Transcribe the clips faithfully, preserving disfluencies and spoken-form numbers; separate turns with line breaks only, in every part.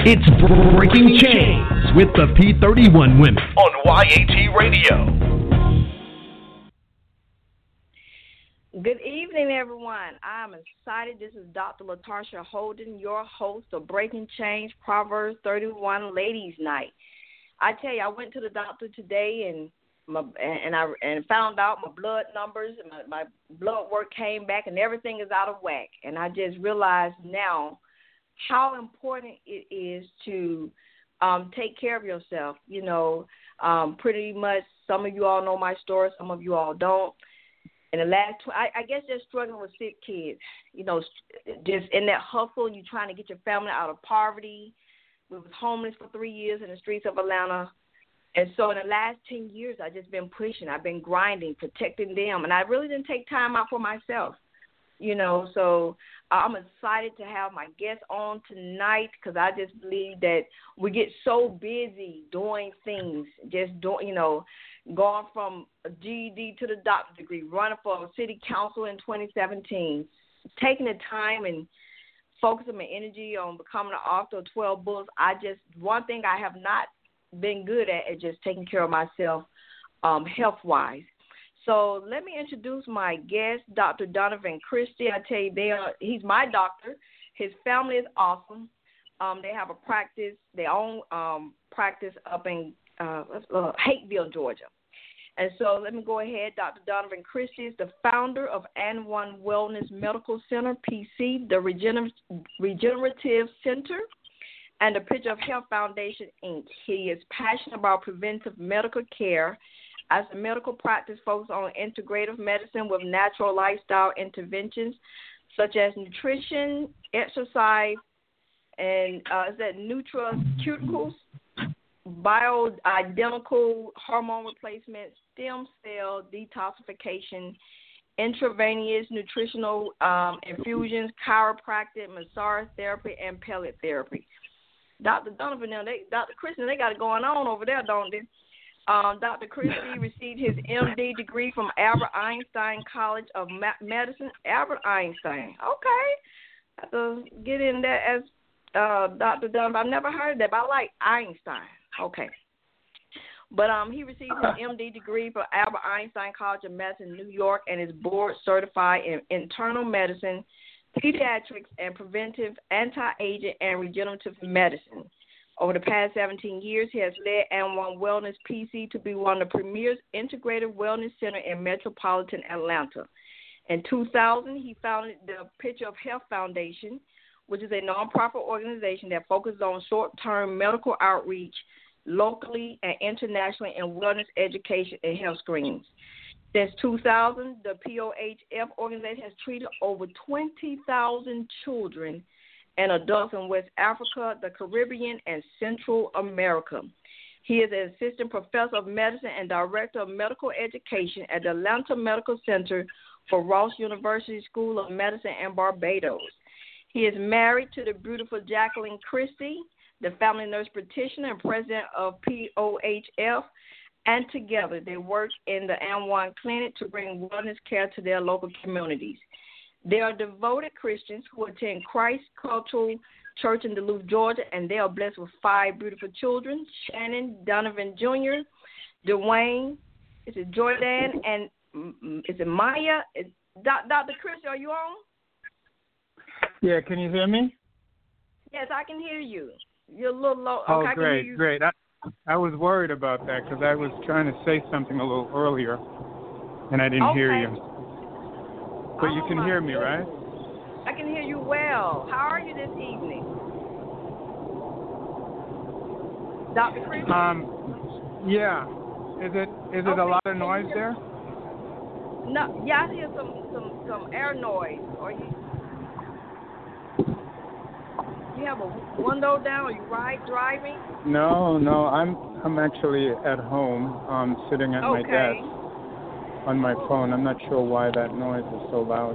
It's Breaking Chains with the P thirty-one Women on Y A T Radio.
Good evening, everyone. I'm excited. This is Doctor LaTarsha Holden, your host of Breaking Chains Proverbs thirty-one Ladies Night. I tell you, I went to the doctor today and my, and I and found out my blood numbers, my, my blood work came back, and everything is out of whack. And I just realized now how important it is to um, take care of yourself. You know, um, pretty much some of you all know my story, some of you all don't. In the last, tw- I, I guess just struggling with sick kids, you know, just in that hustle, you trying to get your family out of poverty. We was homeless for three years in the streets of Atlanta. And so in the last ten years, I've just been pushing. I've been grinding, protecting them. And I really didn't take time out for myself, you know. So I'm excited to have my guest on tonight because I just believe that we get so busy doing things, just doing, you know, going from a G E D to the doctorate degree, running for city council in twenty seventeen, taking the time and focusing my energy on becoming an author of twelve books. I just, one thing I have not been good at is just taking care of myself um, health-wise. So let me introduce my guest, Doctor Donovan Christie. I tell you, they are, he's my doctor. His family is awesome. Um, they have a practice, their own um, practice up in uh, uh, Hateville, Georgia. And so let me go ahead. Doctor Donovan Christie is the founder of AND one Wellness Medical Center, P C, the Regener- Regenerative Center, and the Picture of Health Foundation, Incorporated. He is passionate about preventive medical care as a medical practice focused on integrative medicine with natural lifestyle interventions such as nutrition, exercise, and uh, is that nutraceuticals, bioidentical hormone replacement, stem cell detoxification, intravenous nutritional um, infusions, chiropractic, massage therapy, and pellet therapy. Doctor Donovan, now they, Doctor Christie, they got it going on over there, don't they? Um, Doctor Christie received his M D degree from Albert Einstein College of Medicine. Albert Einstein, okay. I have to get in there as uh, Doctor Donovan. I've never heard of that, but I like Einstein. Okay. But um, he received his M D degree from Albert Einstein College of Medicine, New York, and is board certified in internal medicine, pediatrics, and preventive, anti-aging, and regenerative medicine. Over the past seventeen years, he has led AND one Wellness P C to be one of the premier integrative wellness centers in metropolitan Atlanta. In two thousand, he founded the Picture of Health Foundation, which is a nonprofit organization that focuses on short-term medical outreach locally and internationally in wellness education and health screenings. Since two thousand, the P O H F organization has treated over twenty thousand children and adults in West Africa, the Caribbean, and Central America. He is an assistant professor of medicine and director of medical education at the Atlanta Medical Center for Ross University School of Medicine in Barbados. He is married to the beautiful Jacqueline Christie, the family nurse practitioner and president of P O H F, and together they work in the AND one clinic to bring wellness care to their local communities. They are devoted Christians who attend Christ Cultural Church in Duluth, Georgia, and they are blessed with five beautiful children, Shannon, Donovan Junior, Dwayne, is it Jordan, and mm, is it Maya? Is, Doctor Christie, are you on?
Yeah, can you hear me?
Yes, I can hear you. You're a little low.
Oh,
okay,
great,
I can hear you.
great. I, I was worried about that because I was trying to say something a little earlier, and I didn't
okay.
hear you. But
oh,
you can hear me, right?
I can hear you well. How are you this evening? Doctor Christie?
Um, yeah. Is it is it
okay.
a lot of noise there?
No, yeah, I hear some, some, some air noise. Are you you have a window down? Are you right driving?
No, no. I'm I'm actually at home, um, sitting at
okay.
my desk on my phone. I'm not sure why that noise is so loud.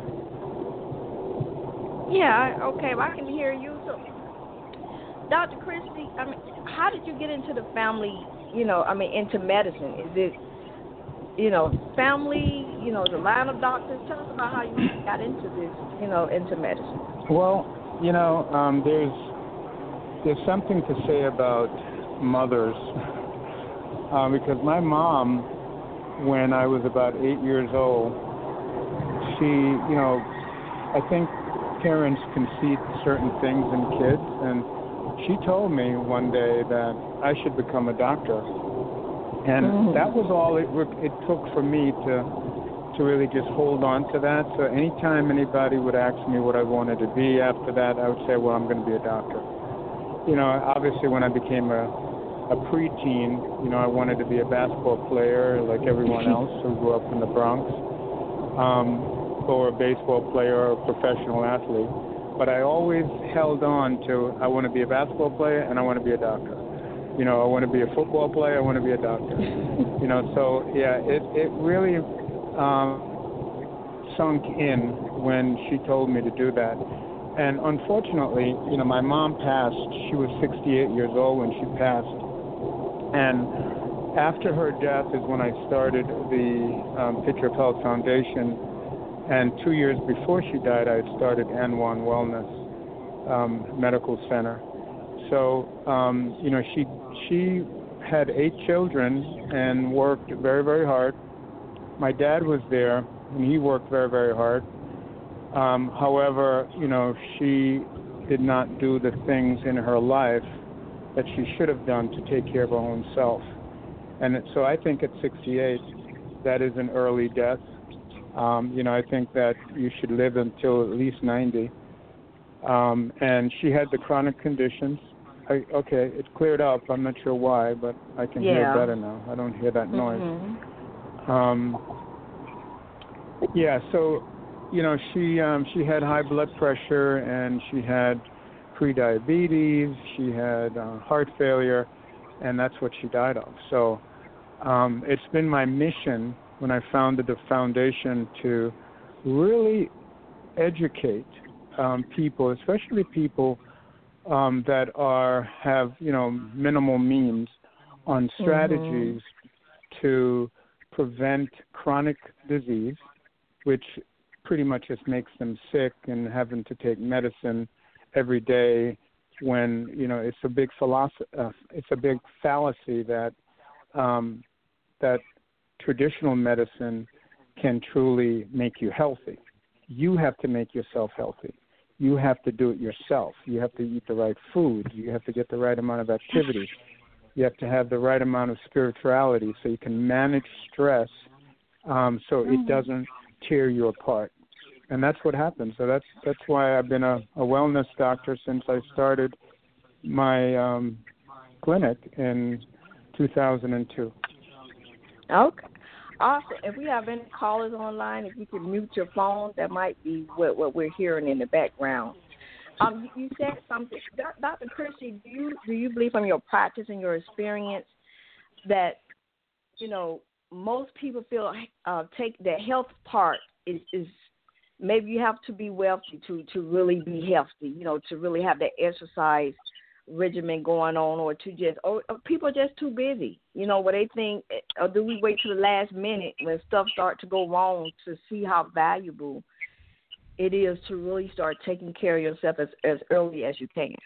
Yeah, okay, well, I can hear you. So, Doctor Christie, I mean, how did you get into the family, you know, I mean, into medicine? Is it, you know, family, you know, the line of doctors? Tell us about how you got into this, you know, into medicine.
Well, you know, um, there's there's something to say about mothers, uh, because my mom, when I was about eight years old, she, you know, I think parents can see certain things in kids, and she told me one day that I should become a doctor. And mm. that was all it, it took for me to to really just hold on to that. So anytime anybody would ask me what I wanted to be after that, I would say, well, I'm going to be a doctor. You know, obviously when I became a, a preteen, you know, I wanted to be a basketball player like everyone else who grew up in the Bronx, um, or a baseball player or a professional athlete. But I always held on to, I want to be a basketball player and I want to be a doctor. You know, I want to be a football player, I want to be a doctor. You know, so yeah, it, it really um, sunk in when she told me to do that. And unfortunately, you know, my mom passed. She was sixty-eight years old when she passed. And after her death is when I started the um, Picture of Health Foundation. And two years before she died, I had started N one Wellness um, Medical Center. So, um, you know, she she had eight children and worked very, very hard. My dad was there, and he worked very, very hard. Um, however, you know, she did not do the things in her life that she should have done to take care of her own self. And so I think at sixty-eight, that is an early death. Um, you know, I think that you should live until at least ninety. Um, and she had the chronic conditions. I, okay, it cleared up. I'm not sure why, but I can
yeah.
hear it better now. I don't hear that noise.
Mm-hmm.
Um, yeah, so, you know, she um, she had high blood pressure and she had prediabetes. She had uh, heart failure, and that's what she died of. So um, it's been my mission when I founded the foundation to really educate um, people, especially people um, that are have you know minimal means, on strategies mm-hmm. to prevent chronic disease, which pretty much just makes them sick and having to take medicine every day. When you know it's a big philosophy, uh, it's a big fallacy that um, that traditional medicine can truly make you healthy. You have to make yourself healthy. You have to do it yourself. You have to eat the right food. You have to get the right amount of activity. You have to have the right amount of spirituality so you can manage stress um, so mm-hmm. it doesn't tear you apart. And that's what happens. So that's that's why I've been a, a wellness doctor since I started my um, clinic in two thousand two.
Okay. Awesome. If we have any callers online, if you could mute your phone, that might be what, what we're hearing in the background. Um, you, you said something, Doctor Christie. Do you do you believe from your practice and your experience that you know most people feel uh, take the health part is, is maybe you have to be wealthy to to really be healthy. You know, to really have that exercise regimen going on, or to just, or, or people are just too busy, you know, where they think, or do we wait to the last minute when stuff starts to go wrong to see how valuable it is to really start taking care of yourself as, as early as you can?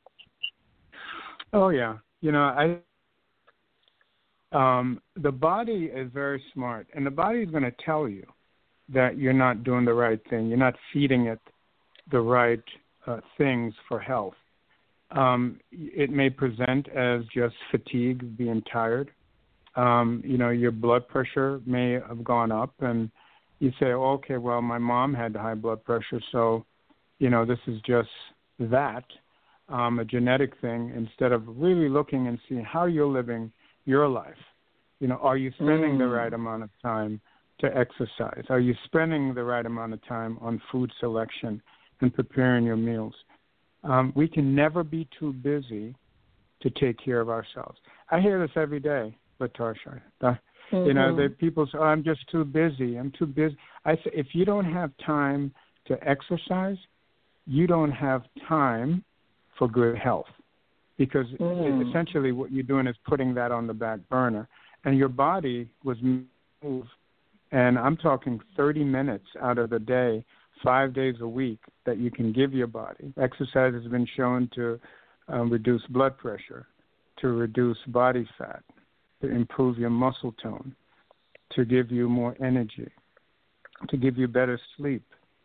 Oh, yeah. You know, I um, the body is very smart, and the body is going to tell you that you're not doing the right thing. You're not feeding it the right uh, things for health. Um, it may present as just fatigue, being tired. Um, you know, your blood pressure may have gone up, and you say, oh, okay, well, my mom had high blood pressure, so, you know, this is just that, um, a genetic thing, instead of really looking and seeing how you're living your life. You know, are you spending mm. the right amount of time to exercise? Are you spending the right amount of time on food selection and preparing your meals? Um, we can never be too busy to take care of ourselves. I hear this every day, Latarsha. Mm-hmm. You know, that people say, oh, I'm just too busy. I'm too busy. I say, if you don't have time to exercise, you don't have time for good health, because mm. essentially what you're doing is putting that on the back burner. And your body was moved, and I'm talking thirty minutes out of the day, five days a week, that you can give your body. Exercise has been shown to um, reduce blood pressure, to reduce body fat, to improve your muscle tone, to give you more energy, to give you better sleep,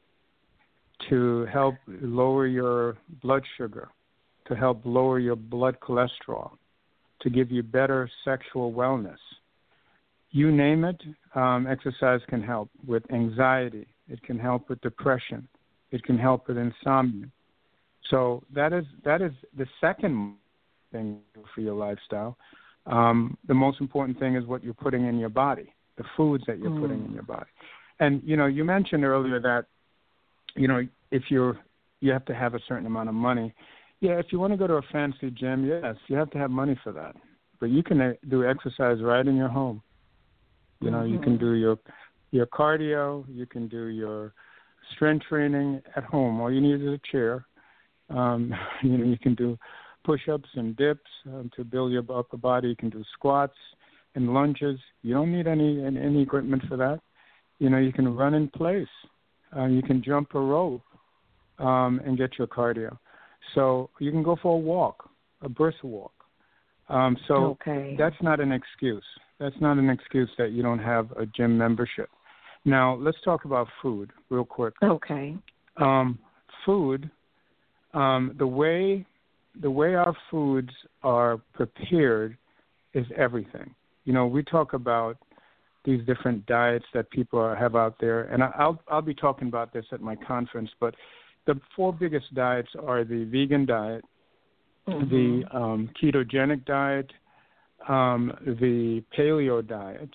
to help lower your blood sugar, to help lower your blood cholesterol, to give you better sexual wellness. You name it, um, exercise can help with anxiety. It can help with depression. It can help with insomnia. So that is that is the second thing for your lifestyle. Um, the most important thing is what you're putting in your body, the foods that you're mm. putting in your body. And, you know, you mentioned earlier that, you know, if you're, you have to have a certain amount of money. Yeah, if you want to go to a fancy gym, yes, you have to have money for that. But you can uh, do exercise right in your home. You know, mm-hmm. you can do your your cardio, you can do your strength training at home. All you need is a chair. Um, you know, you can do push-ups and dips um, to build your upper body. You can do squats and lunges. You don't need any any equipment for that. You know, you can run in place. Uh, you can jump a rope um, and get your cardio. So you can go for a walk, a brisk walk. Um, so
okay.
that's not an excuse. That's not an excuse that you don't have a gym membership. Now, let's talk about food real quick.
Okay.
Um, food, um, the way the way our foods are prepared is everything. You know, we talk about these different diets that people are, have out there, and I'll I'll be talking about this at my conference. But the four biggest diets are the vegan diet, mm-hmm. the um, ketogenic diet, um, the paleo diet,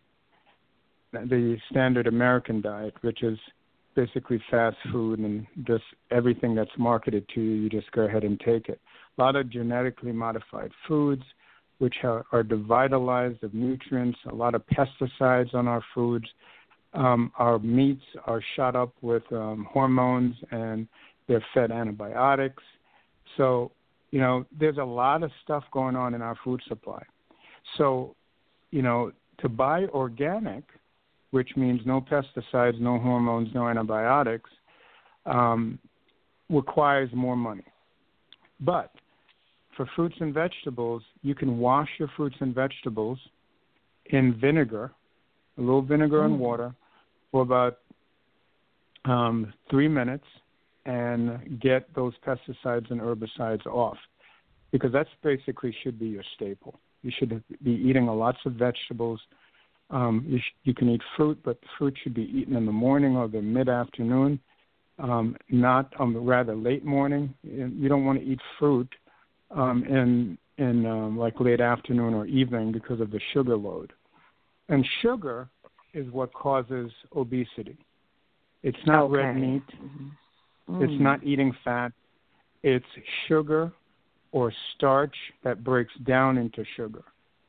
the standard American diet, which is basically fast food and just everything that's marketed to you, you just go ahead and take it. A lot of genetically modified foods, which are, are devitalized of nutrients, a lot of pesticides on our foods. Um, our meats are shot up with um, hormones and they're fed antibiotics. So, you know, there's a lot of stuff going on in our food supply. So, you know, to buy organic, which means no pesticides, no hormones, no antibiotics, um, requires more money. But for fruits and vegetables, you can wash your fruits and vegetables in vinegar, a little vinegar mm. and water, for about um, three minutes and get those pesticides and herbicides off, because that's basically should be your staple. You should be eating lots of vegetables. Um, you, sh- you can eat fruit, but fruit should be eaten in the morning or the mid-afternoon, um, not um, rather late morning. You don't want to eat fruit um, in in um, like late afternoon or evening because of the sugar load. And sugar is what causes obesity. It's not
okay.
red meat.
Mm-hmm.
It's not eating fat. It's sugar or starch that breaks down into sugar.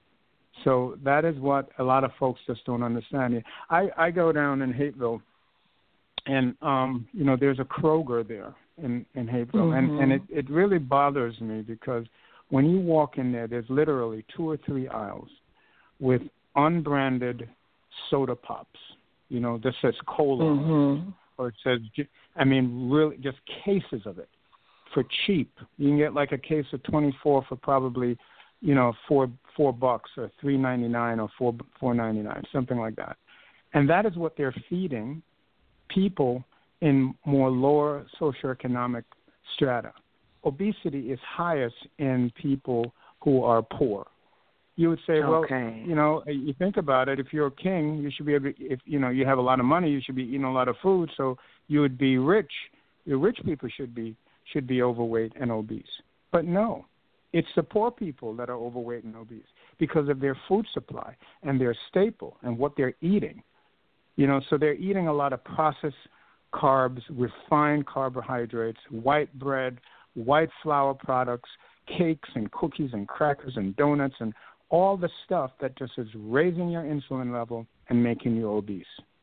So that is what a lot of folks just don't understand. I, I go down in Hapeville, and, um, you know, there's a Kroger there in, in Hapeville. Mm-hmm. And, and it, it really bothers me because when you walk in there, there's literally two or three aisles with unbranded soda pops. You know, this says cola,
mm-hmm.
or it says, I mean, really just cases of it for cheap. You can get like a case of twenty-four for probably, you know, four four bucks or three ninety nine or four four ninety nine, something like that. And that is what they're feeding people in more lower socioeconomic strata. Obesity is highest in people who are poor. You would say, well,
okay.
you know, you think about it. If you're a king, you should be able. To, if you know you have a lot of money, you should be eating a lot of food, so you would be rich. The rich people should be should be overweight and obese. But no, it's the poor people that are overweight and obese because of their food supply and their staple and what they're eating. You know, so they're eating a lot of processed carbs, refined carbohydrates, white bread, white flour products, cakes and cookies and crackers and donuts and all the stuff that just is raising your insulin level and making you obese.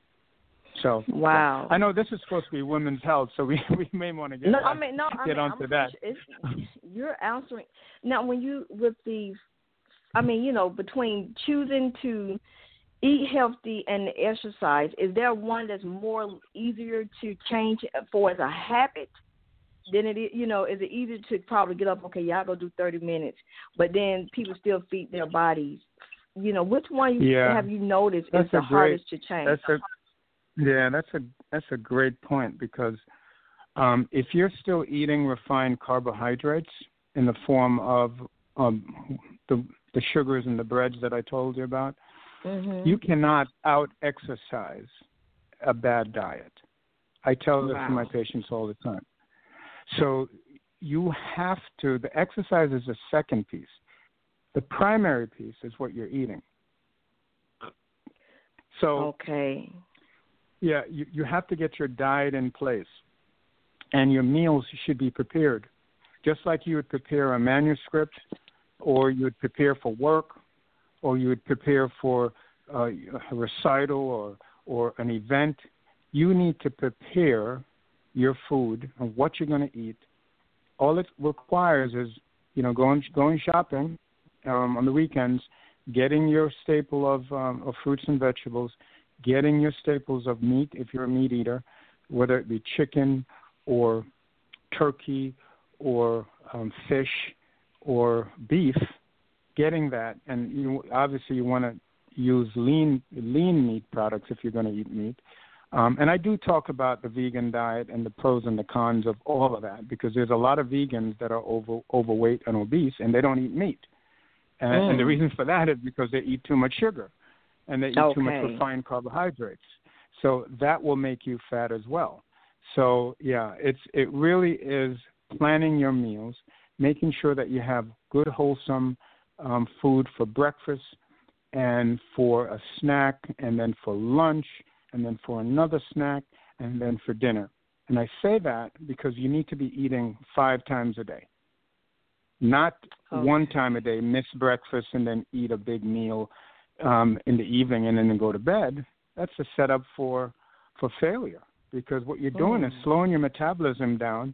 So
wow,
I know this is supposed to be women's health, so we, we may want to get
no,
on,
I mean, no,
get
I mean,
onto
I'm
that.
It's, you're answering now. When you with the, I mean, you know, between choosing to eat healthy and exercise, is there one that's more easier to change for as a habit? than it is, you know, is it easier to probably get up, okay, y'all go do thirty minutes, but then people still feed their bodies? You know, which one
yeah,
have you noticed
is
the
great,
hardest to change?
That's a, yeah, that's a that's a great point because um, if you're still eating refined carbohydrates in the form of um, the the sugars and the breads that I told you about, mm-hmm. you cannot out-exercise a bad diet. I tell this wow. to my patients all the time. So you have to, the exercise is the second piece. The primary piece is what you're eating. So,
okay.
yeah, you, you have to get your diet in place, and your meals should be prepared. Just like you would prepare a manuscript, or you would prepare for work, or you would prepare for uh, a recital or, or an event, you need to prepare your food and what you're going to eat. All it requires is, you know, going going shopping um, on the weekends, getting your staple of, um, of fruits and vegetables, getting your staples of meat if you're a meat eater, whether it be chicken or turkey or um, fish or beef, getting that. And you obviously you want to use lean lean meat products if you're going to eat meat. Um, and I do talk about the vegan diet and the pros and the cons of all of that because there's a lot of vegans that are over, overweight and obese and they don't eat meat. And, mm. and the reason for that is because they eat too much sugar and they eat
okay.
too much refined carbohydrates. So that will make you fat as well. So, yeah, it's it really is planning your meals, making sure that you have good, wholesome um, food for breakfast and for a snack and then for lunch and then for another snack, and then for dinner. And I say that because you need to be eating five times a day, not okay. one time a day, miss breakfast and then eat a big meal um, in the evening and then go to bed. That's a setup for for failure because what you're doing mm. is slowing your metabolism down.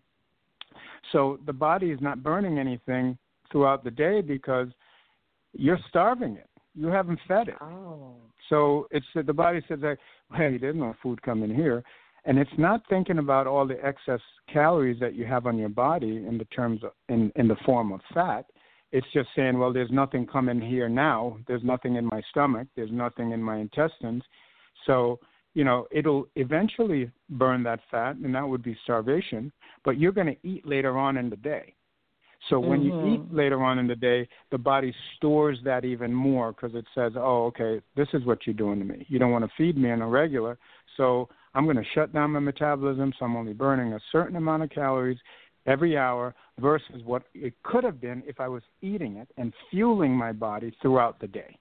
So the body is not burning anything throughout the day because you're starving it. You haven't fed it.
Oh.
So it's the body says, hey, there's no food coming here. And it's not thinking about all the excess calories that you have on your body in the terms of, in, in the form of fat. It's just saying, well, there's nothing coming here now. There's nothing in my stomach. There's nothing in my intestines. So, you know, it'll eventually burn that fat, and that would be starvation. But you're going to eat later on in the day. So when mm-hmm. you eat later on in the day, the body stores that even more because it says, oh, okay, this is what you're doing to me. You don't want to feed me on a regular, so I'm going to shut down my metabolism, so I'm only burning a certain amount of calories every hour versus what it could have been if I was eating it and fueling my body throughout the day.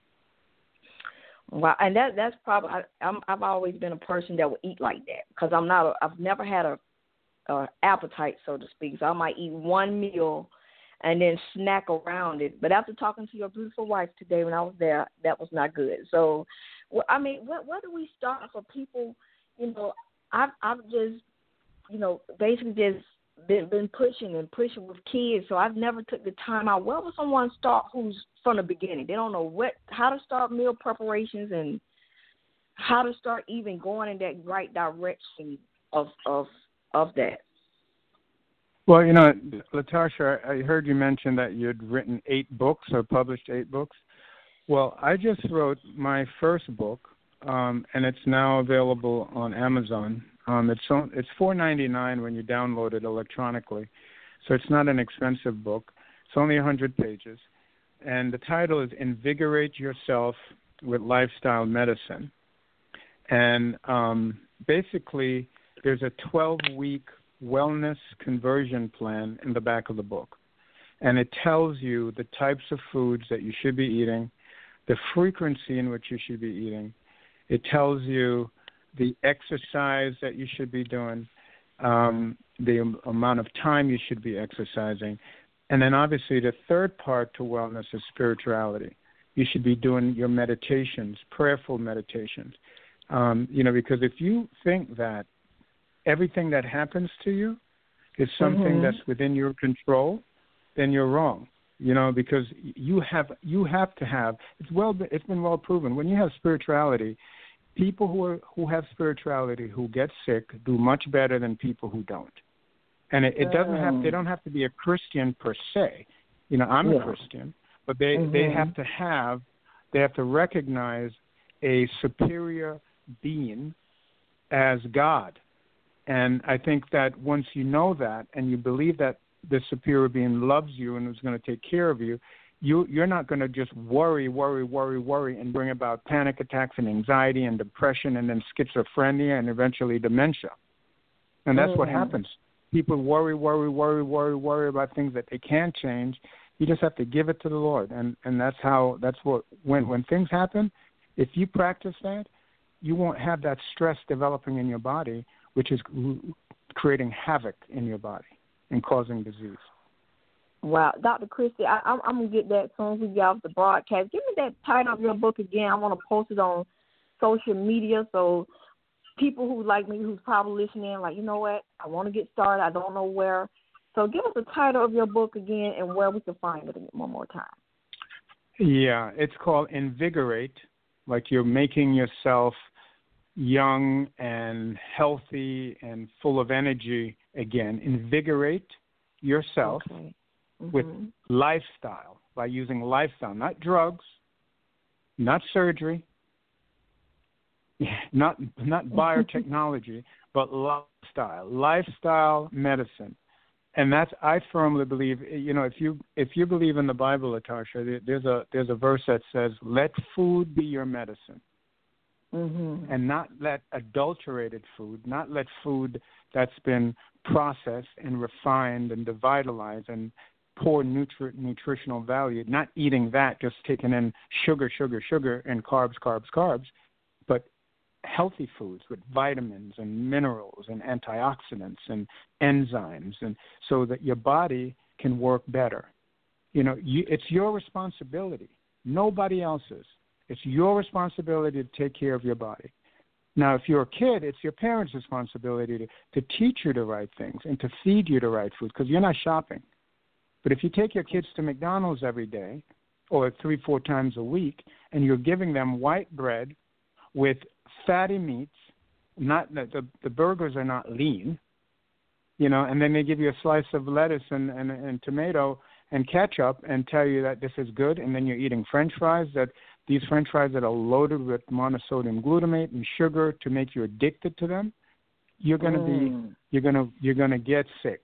Wow, and that that's probably I, I'm, I've always been a person that will eat like that because I'm not. A, I've never had a, a appetite, so to speak. So I might eat one meal and then snack around it. But after talking to your beautiful wife today when I was there, that was not good. So, well, I mean, where, where do we start for people? You know, I've I've just, you know, basically just been, been pushing and pushing with kids. So I've never took the time out. Where would someone start who's from the beginning? They don't know what how to start meal preparations and how to start even going in that right direction of of of that.
Well, you know, Latasha, I heard you mention that you'd written eight books or published eight books. Well, I just wrote my first book, um, and it's now available on Amazon. Um, it's on, it's four ninety-nine when you download it electronically, so it's not an expensive book. It's only one hundred pages, and the title is Invigorate Yourself with Lifestyle Medicine. And um, basically, there's a twelve-week wellness conversion plan in the back of the book. And it tells you the types of foods that you should be eating, the frequency in which you should be eating. It tells you the exercise that you should be doing, um, the amount of time you should be exercising. And then obviously the third part to wellness is spirituality. You should be doing your meditations, prayerful meditations. Um, you know, because if you think that everything that happens to you is something mm-hmm. that's within your control, then you're wrong. You know, because you have you have to have it's well it's been well proven when you have spirituality, people who are who have spirituality who get sick do much better than people who don't. And it, it doesn't have, they
Mm.
don't have to be a Christian per se. You know, I'm
Yeah.
a Christian, but they,
Mhm.
they have to have, they have to recognize a superior being as God. And I think that once you know that and you believe that the superior being loves you and is going to take care of you, you, you're not going to just worry, worry, worry, worry and bring about panic attacks and anxiety and depression and then schizophrenia and eventually dementia. And that's mm-hmm. what happens. People worry, worry, worry, worry, worry about things that they can't change. You just have to give it to the Lord. And, and that's how, that's what, when, when things happen, if you practice that, you won't have that stress developing in your body, which is creating havoc in your body and causing disease.
Wow. Doctor Christy, I, I'm, I'm going to get that as soon as we get off the broadcast. Give me that title of your book again. I want to post it on social media so people who like me, who's probably listening, like, you know what, I want to get started. I don't know where. So give us the title of your book again and where we can find it one more time.
Yeah, it's called Invigorate, like you're making yourself young and healthy and full of energy again. Invigorate yourself
okay. mm-hmm.
with lifestyle, by using lifestyle, not drugs, not surgery, not not biotechnology, but lifestyle, lifestyle medicine. And that's, I firmly believe, you know, if you if you believe in the Bible, Latasha, there's a there's a verse that says, "Let food be your medicine,"
mm-hmm.
and not let adulterated food, not let food that's been processed and refined and devitalized and poor nutri- nutritional value, not eating that, just taking in sugar, sugar, sugar, and carbs, carbs, carbs, but healthy foods with vitamins and minerals and antioxidants and enzymes, and so that your body can work better. You know, you, it's your responsibility, nobody else's. It's your responsibility to take care of your body. Now, if you're a kid, it's your parents' responsibility to, to teach you the right things and to feed you the right food, because you're not shopping. But if you take your kids to McDonald's every day or three, four times a week, and you're giving them white bread with fatty meats, not the, the the burgers are not lean, you know, and then they give you a slice of lettuce and, and, and tomato and ketchup and tell you that this is good, and then you're eating French fries, that these French fries that are loaded with monosodium glutamate and sugar to make you addicted to them, you're gonna
mm.
be you're gonna you're gonna get sick.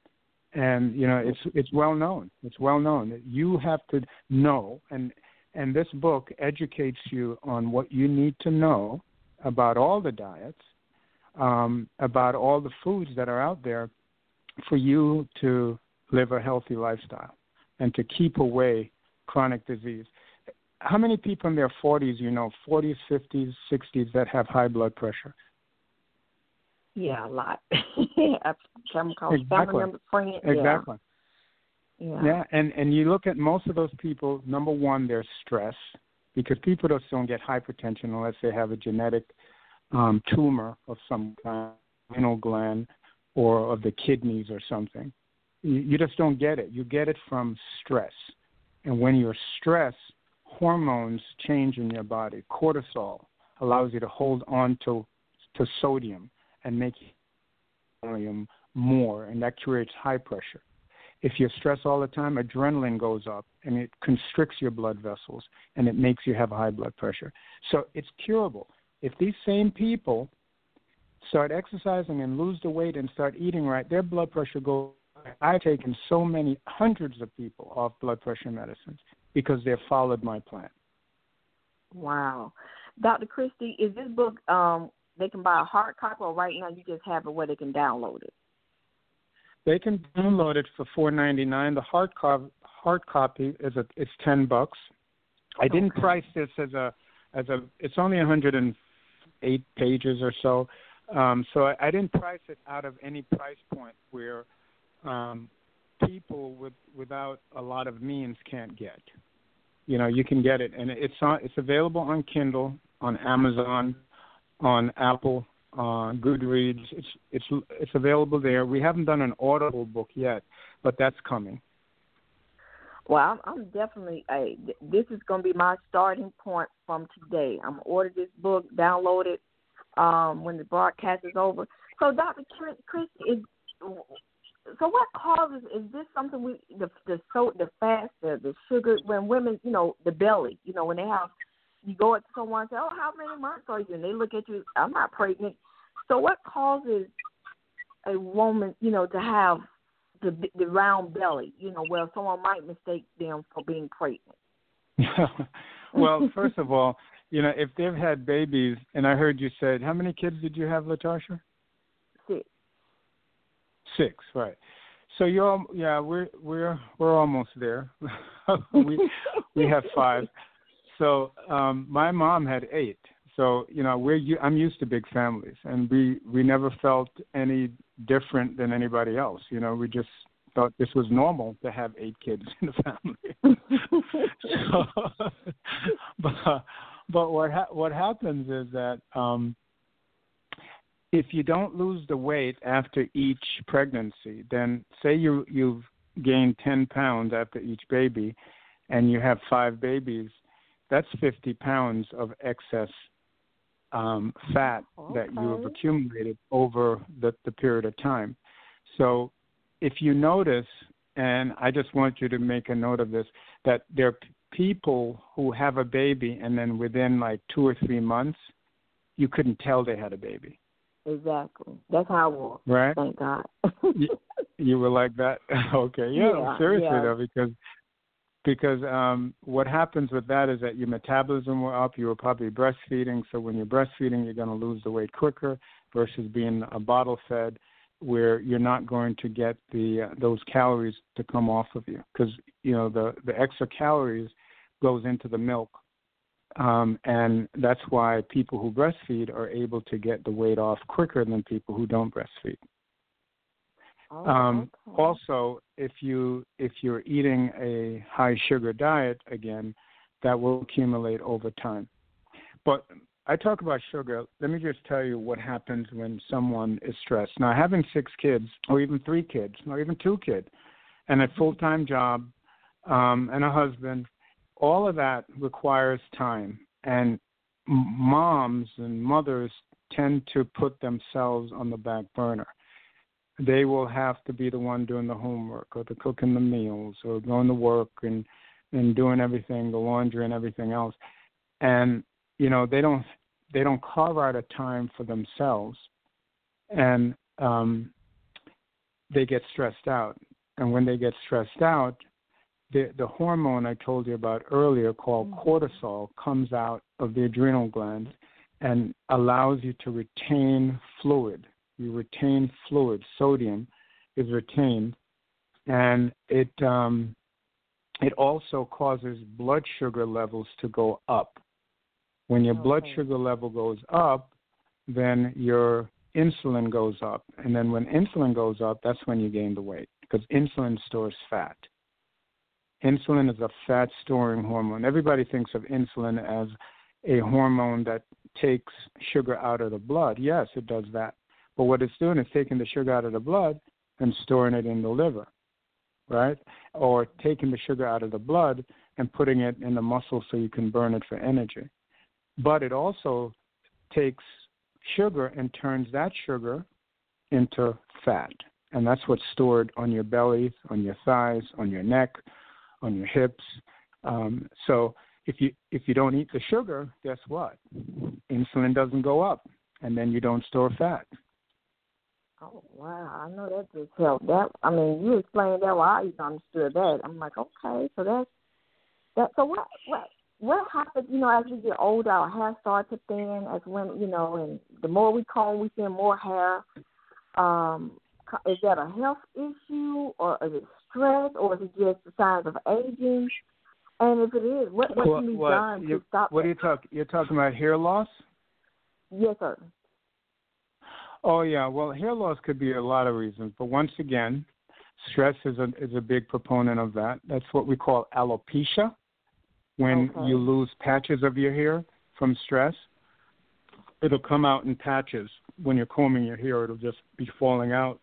And you know, it's it's well known. It's well known that you have to know, and and this book educates you on what you need to know about all the diets, um, about all the foods that are out there for you to live a healthy lifestyle and to keep away chronic disease. How many people in their forties, you know, forties, fifties, sixties that have high blood pressure?
Yeah, a lot. I've come across family members, friends.
Exactly.
Yeah.
Yeah, and, and you look at most of those people, number one, they're stressed, because people just don't get hypertension unless they have a genetic um, tumor of some kind, renal gland or of the kidneys or something. You, you just don't get it. You get it from stress. And when you're stressed, hormones change in your body. Cortisol allows you to hold on to, to sodium and make volume more, and that creates high pressure. If you're stressed all the time, adrenaline goes up, and it constricts your blood vessels, and it makes you have high blood pressure. So it's curable. If these same people start exercising and lose the weight and start eating right, their blood pressure goes. I've taken so many hundreds of people off blood pressure medicines because they've followed my plan.
Wow. Doctor Christy, is this book, um, they can buy a hard copy, or right now you just have it where they can download it?
They can download it for four ninety-nine. The hard copy, hard copy is a, it's ten bucks. I didn't
okay.
price this as a as a. It's only one hundred eight pages or so, um, so I, I didn't price it out of any price point where um, people with without a lot of means can't get. You know, you can get it, and it's on. It's available on Kindle, on Amazon, on Apple. Uh, Goodreads, it's it's it's available there. We haven't done an Audible book yet, but that's coming.
Well, I'm, I'm definitely. Hey, this is going to be my starting point from today. I'm gonna order this book, download it um, when the broadcast is over. So, Doctor Christy, is so what causes, is this something we, the the so the fast, the, the sugar, when women, you know, the belly, you know, when they have, you go up to someone and say, oh, how many months are you? And they look at you, I'm not pregnant. So what causes a woman, you know, to have the the round belly, you know, where someone might mistake them for being pregnant?
Well, first of all, you know, if they've had babies, and I heard you said, how many kids did you have, LaTarsha?
Six.
Six, right. So you're, yeah, we're we're we're almost there. we we have five. So um, my mom had eight. So you know, we're I'm used to big families, and we we never felt any different than anybody else. You know, we just thought this was normal to have eight kids in the family. so, but but what ha- what happens is that um, if you don't lose the weight after each pregnancy, then say you you've gained ten pounds after each baby, and you have five babies, that's fifty pounds of excess um, fat okay. that you have accumulated over the, the period of time. So if you notice, and I just want you to make a note of this, that there are p- people who have a baby and then within like two or three months, you couldn't tell they had a baby.
Exactly. That's how I was.
Right?
Thank God.
you, you were like that? Okay. Yeah,
yeah
seriously
yeah.
though, because because um, what happens with that is that your metabolism will up. You were probably breastfeeding, so when you're breastfeeding, you're going to lose the weight quicker versus being a bottle fed, where you're not going to get the uh, those calories to come off of you, because you know the the extra calories goes into the milk, um, and that's why people who breastfeed are able to get the weight off quicker than people who don't breastfeed.
Oh,
um,
okay.
Also, if you if you're eating a high sugar diet, again, that will accumulate over time. But I talk about sugar. Let me just tell you what happens when someone is stressed. Now, having six kids, or even three kids, or even two kids, and a full-time job, um, and a husband, all of that requires time. And moms and mothers tend to put themselves on the back burner. They will have to be the one doing the homework, or the cooking the meals, or going to work and, and doing everything, the laundry and everything else. And you know, they don't they don't carve out a time for themselves, and um, they get stressed out. And when they get stressed out, the the hormone I told you about earlier called cortisol comes out of the adrenal glands and allows you to retain fluid. You retain fluid. Sodium is retained, and it um, it also causes blood sugar levels to go up. When your okay. blood sugar level goes up, then your insulin goes up. And then when insulin goes up, that's when you gain the weight, because insulin stores fat. Insulin is a fat-storing hormone. Everybody thinks of insulin as a hormone that takes sugar out of the blood. Yes, it does that. But what it's doing is taking the sugar out of the blood and storing it in the liver, right? Or taking the sugar out of the blood and putting it in the muscle so you can burn it for energy. But it also takes sugar and turns that sugar into fat. And that's what's stored on your belly, on your thighs, on your neck, on your hips. Um, so if you if you don't eat the sugar, guess what? Insulin doesn't go up, and then you don't store fat.
Oh, wow. I know that just helped. That, I mean, you explained that while I even understood that. I'm like, okay, so that's, that. So what, what, what happens, you know, as we get older, our hair starts to thin as women, you know, and the more we comb, we see more hair. Um, is that a health issue, or is it stress, or is it just the signs of aging? And if it is, what, what can be
what,
done
you,
to stop
What
that?
are you talking, you're talking about hair loss?
Yes, sir.
Oh, yeah. Well, hair loss could be a lot of reasons. But once again, stress is a, is a big proponent of that. That's what we call alopecia, when
okay.
you lose patches of your hair from stress. It'll come out in patches. When you're combing your hair, it'll just be falling out.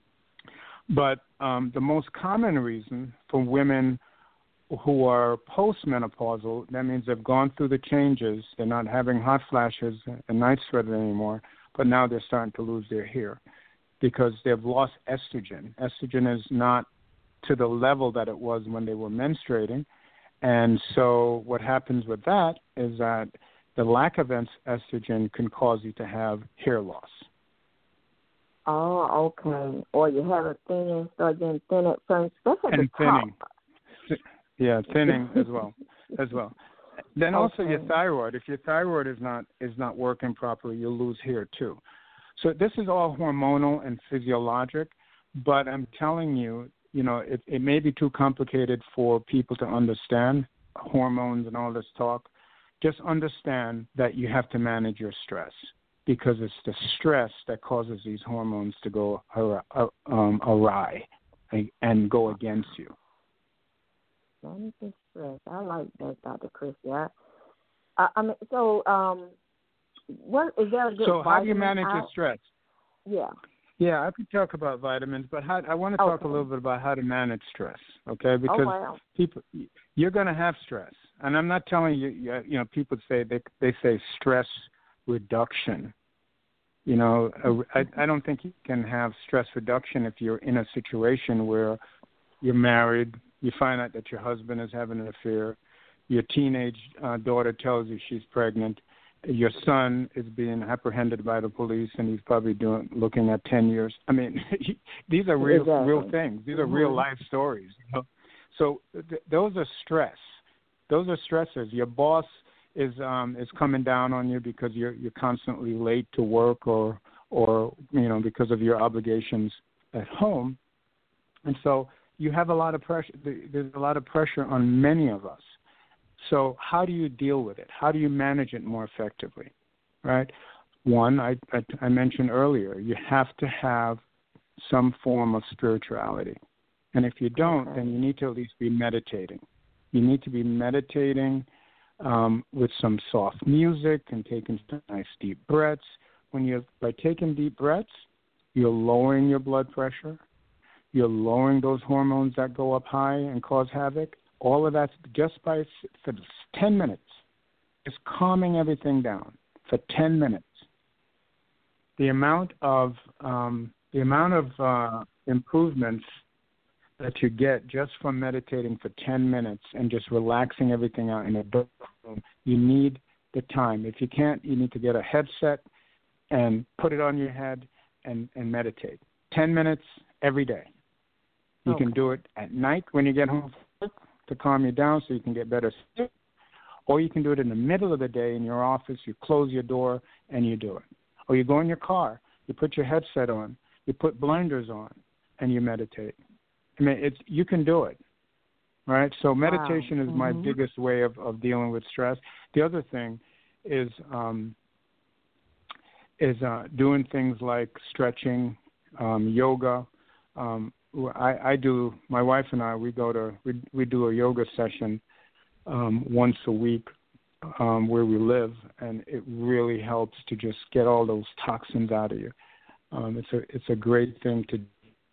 But um, the most common reason for women who are postmenopausal, that means they've gone through the changes, they're not having hot flashes and night sweat anymore, but now they're starting to lose their hair. because they've lost estrogen. Estrogen is not to the level that it was when they were menstruating. And so what happens with that is that the lack of estrogen can cause you to have hair loss.
Oh, okay. Or you have a thinning, start getting thin at first. That's at
and
the
thinning.
top.
Yeah, thinning as well, as well. Then also
Okay.
your thyroid. If your thyroid is not is not working properly, you'll lose hair too. So this is all hormonal and physiologic, but I'm telling you, you know, it, it may be too complicated for people to understand hormones and all this talk. Just understand that you have to manage your stress, because it's the stress that causes these hormones to go um, awry and go against you.
Manage the stress. I like that, Doctor Christie. I, I, I mean, so um, what is there a good
So how do you manage
I,
your stress?
Yeah.
Yeah, I could talk about vitamins, but how, I want to talk
okay.
a little bit about how to manage stress, okay? Because
oh, wow.
people, you're going to have stress, and I'm not telling you. You know, people say they they say stress reduction. You know, I, I don't think you can have stress reduction if you're in a situation where you're married, you find out that your husband is having an affair, your teenage uh, daughter tells you she's pregnant, your son is being apprehended by the police, and he's probably doing looking at ten years. I mean, these are real
exactly.
real things. These are
mm-hmm.
real life stories. You know? So th- those are stress. Those are stressors. Your boss is um, is coming down on you because you're you're constantly late to work, or or you know because of your obligations at home, and so you have a lot of pressure. There's a lot of pressure on many of us. So how do you deal with it? How do you manage it more effectively, right? One, I, I, I mentioned earlier, you have to have some form of spirituality. And if you don't,
okay.
then you need to at least be meditating. You need to be meditating um, with some soft music and taking some nice deep breaths. When you're, by taking deep breaths, you're lowering your blood pressure. You're lowering those hormones that go up high and cause havoc. All of that's just by for ten minutes. Just calming everything down for ten minutes. The amount of um, the amount of uh, improvements that you get just from meditating for ten minutes and just relaxing everything out in a dark room, you need the time. If you can't, you need to get a headset and put it on your head and, and meditate. ten minutes every day. You
okay.
can do it at night when you get home to calm you down so you can get better sleep, or you can do it in the middle of the day in your office. You close your door and you do it. Or you go in your car, you put your headset on, you put blinders on, and you meditate. I mean, it's you can do it, right? So meditation
wow.
is
mm-hmm.
my biggest way of, of dealing with stress. The other thing is um, is uh, doing things like stretching, um, yoga. Um, I, I do. My wife and I, we go to we we do a yoga session um, once a week um, where we live, and it really helps to just get all those toxins out of you. Um, it's a it's a great thing to do.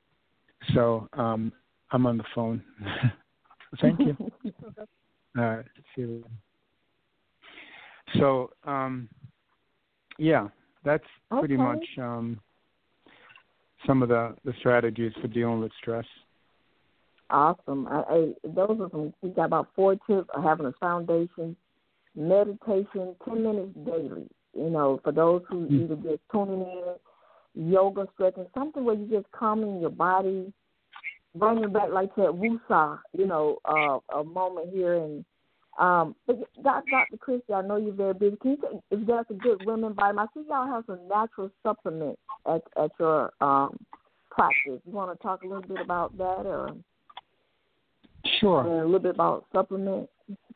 So um, I'm on the phone. Thank you. All right. See you. So um, yeah, that's pretty
okay.
much. Um, some of the, the strategies for dealing with stress.
Awesome. I, I, those are some, we got about four tips of having a foundation, meditation, ten minutes daily, you know, for those who mm-hmm. either just tuning in, yoga, stretching, something where you're just calming your body, bringing back like that woosah, you know, uh, a moment here. And um, but Doctor Christie, I know you're very busy. Can you say if there's a good women vitamin? I see y'all have some natural supplements at at your um, practice. You want to talk a little bit about that, or
sure,
and a little bit about supplements?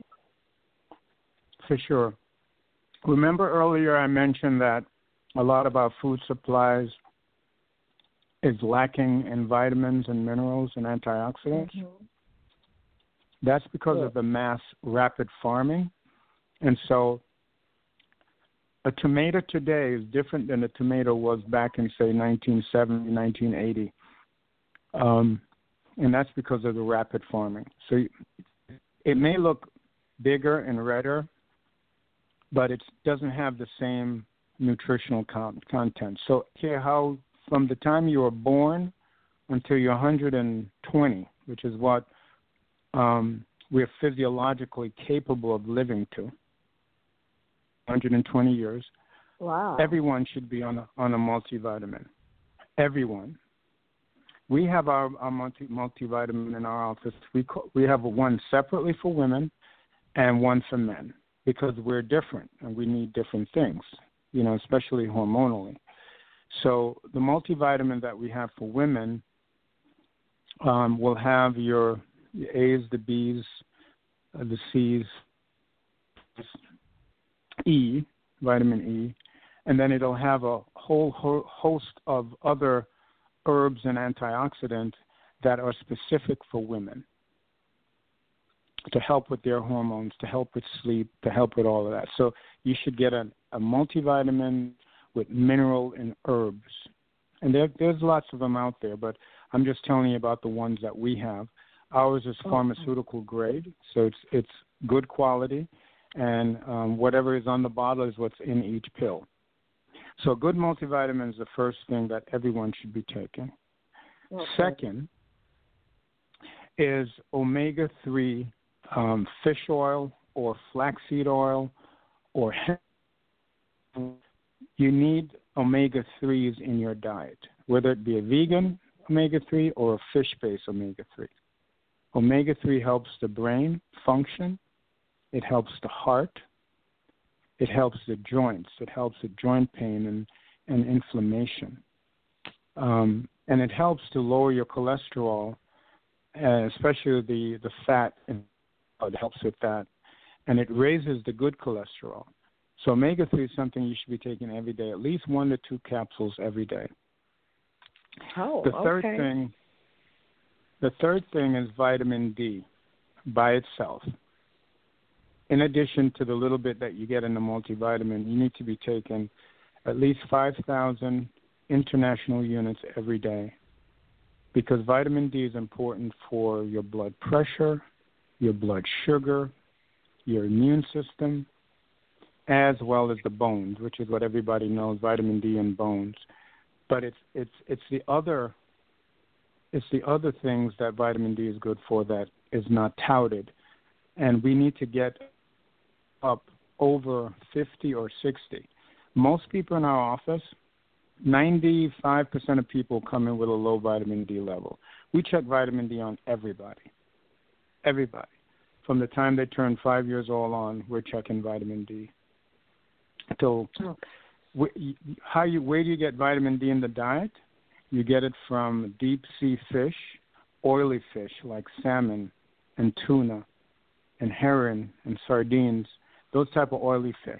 For sure. Remember earlier I mentioned that a lot of our food supplies is lacking in vitamins and minerals and antioxidants.
Mm-hmm.
That's because
yeah.
of the mass rapid farming. And so a tomato today is different than a tomato was back in, say, nineteen seventy, nineteen eighty. Um, and that's because of the rapid farming. So it may look bigger and redder, but it doesn't have the same nutritional con- content. So here, how from the time you were born until you're one hundred twenty, which is what um, we're physiologically capable of living to, one hundred twenty years.
Wow.
Everyone should be on a, on a multivitamin. Everyone. We have our, our multi, multivitamin in our office. We call, we have one separately for women and one for men because we're different and we need different things, you know, especially hormonally. So the multivitamin that we have for women um, will have your A's, the B's, uh, the C's, E, vitamin E, and then it'll have a whole ho- host of other herbs and antioxidants that are specific for women to help with their hormones, to help with sleep, to help with all of that. So you should get a, a multivitamin with mineral and herbs. And there, there's lots of them out there, but I'm just telling you about the ones that we have. Ours is pharmaceutical grade, so it's it's good quality, and um, whatever is on the bottle is what's in each pill. So a good multivitamin is the first thing that everyone should be taking. Okay. Second is omega three um, fish oil or flaxseed oil or hemp. You need omega threes in your diet, whether it be a vegan omega three or a fish-based omega three. Omega three helps the brain function. It helps the heart. It helps the joints. It helps with joint pain and, and inflammation. Um, and it helps to lower your cholesterol, uh, especially the, the fat. And it helps with that. And it raises the good cholesterol. So omega three is something you should be taking every day, at least one to two capsules every day.
Oh,
the third
okay.
thing, the third thing is vitamin D by itself. In addition to the little bit that you get in the multivitamin, you need to be taking at least five thousand international units every day because vitamin D is important for your blood pressure, your blood sugar, your immune system, as well as the bones, which is what everybody knows, vitamin D in bones. But it's it's it's the other it's the other things that vitamin D is good for that is not touted. And we need to get up over fifty or sixty. Most people in our office, ninety-five percent of people come in with a low vitamin D level. We check vitamin D on everybody. Everybody. From the time they turn five years old on, we're checking vitamin D. So okay. how you, where do you get vitamin D in the diet? You get it from deep sea fish, oily fish like salmon and tuna and herring and sardines, those type of oily fish.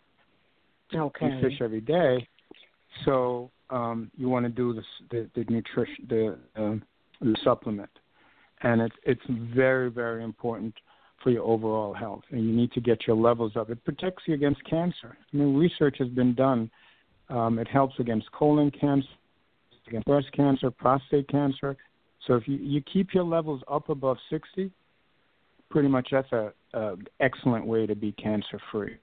Okay.
You fish every day, so um, you want to do the the, the nutrition, the, uh, the supplement, and it's it's very very important for your overall health, and you need to get your levels up. It protects you against cancer. I mean, research has been done. Um, it helps against colon cancer, against breast cancer, prostate cancer. So if you, you keep your levels up above sixty, pretty much that's a, a excellent way to be cancer free.